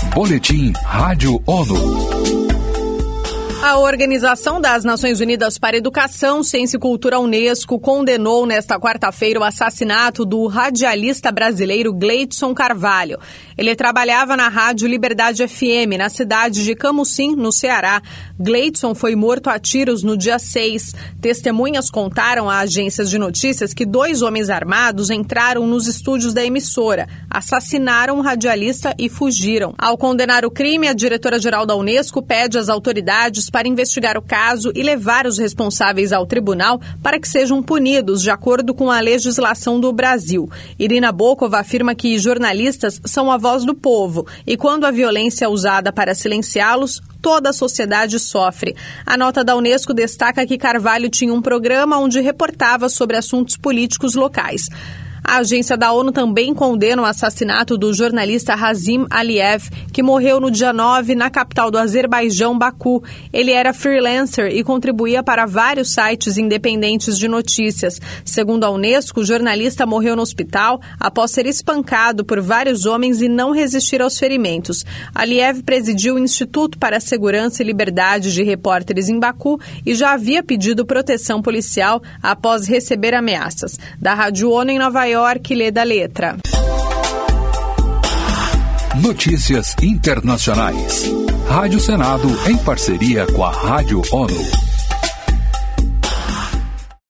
Boletim Rádio ONU. A Organização das Nações Unidas para Educação, Ciência e Cultura, Unesco, condenou nesta quarta-feira o assassinato do radialista brasileiro Gleidson Carvalho. Ele trabalhava na Rádio Liberdade FM, na cidade de Camusim, no Ceará. Gleidson foi morto a tiros no dia 6. Testemunhas contaram a agências de notícias que 2 homens armados entraram nos estúdios da emissora, assassinaram o radialista e fugiram. Ao condenar o crime, a diretora-geral da Unesco pede às autoridades para investigar o caso e levar os responsáveis ao tribunal para que sejam punidos de acordo com a legislação do Brasil. Irina Bokova afirma que jornalistas são a voz do povo e quando a violência é usada para silenciá-los, toda a sociedade sofre. A nota da Unesco destaca que Carvalho tinha um programa onde reportava sobre assuntos políticos locais. A agência da ONU também condena o assassinato do jornalista Hazim Aliyev, que morreu no dia 9 na capital do Azerbaijão, Baku. Ele era freelancer e contribuía para vários sites independentes de notícias. Segundo a Unesco, o jornalista morreu no hospital após ser espancado por vários homens e não resistir aos ferimentos. Aliyev presidiu o Instituto para a Segurança e Liberdade de Repórteres em Baku e já havia pedido proteção policial após receber ameaças. Da Rádio ONU em Nova York, lê da letra. Notícias internacionais. Rádio Senado em parceria com a Rádio ONU.